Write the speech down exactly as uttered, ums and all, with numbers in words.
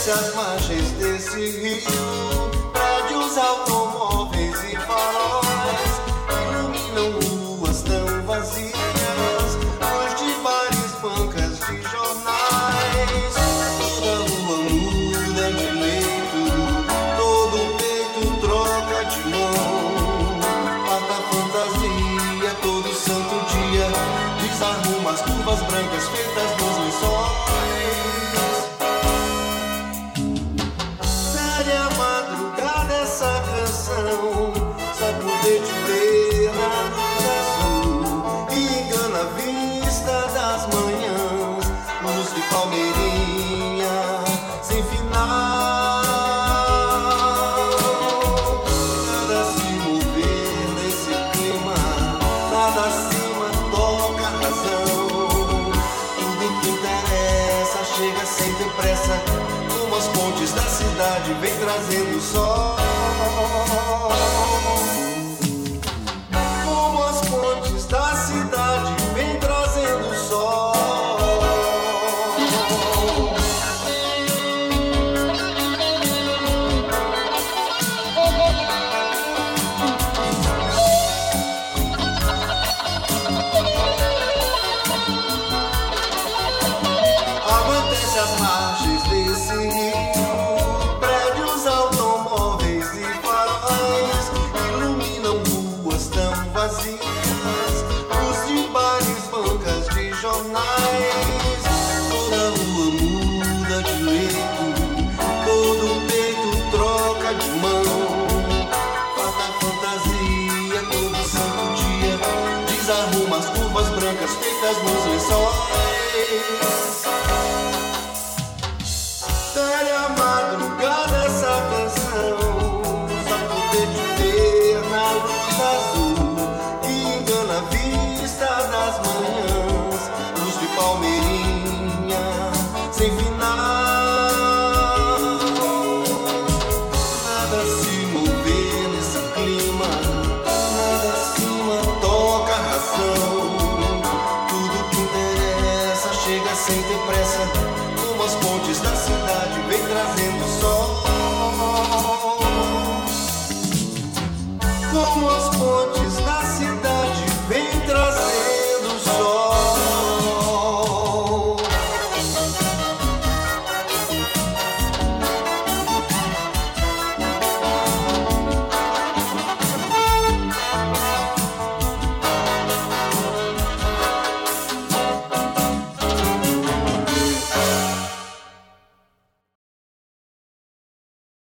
Acontece às margens desse rio, prédios, automóveis e faróis iluminam ruas tão vazias, luz de bares, bancas de jornais. Toda rua muda de leito, todo peito troca de mão. Mata fantasia todo santo dia, desarruma as curvas brancas feitas nos lençóis. Só poder te ver na luz azul e engana a vista das manhãs, luz de palmeirinha sem final. Nada se mover nesse clima, nada acima toca a razão. Tudo que interessa chega sem ter pressa, como as pontes da cidade vem trazendo o sol. Como as pontes da cidade vem trazendo o sol. Acontece às margens desse rio, prédios, automóveis e faróis iluminam ruas tão vazias, luz de bares, bancas de jornais. Toda rua muda de leito, todo peito troca de mão. Falta fantasia todo santo dia, desarruma as curvas brancas feitas nos lençóis. Dá-lhe a madrugada essa canção, só poder te ver na luz azul e engana a vista das manhãs, luz de palmeirinha sem final. Nada se mover nesse clima, nada acima toca a razão. Tudo que interessa chega sem ter pressa, como as pontes da cidade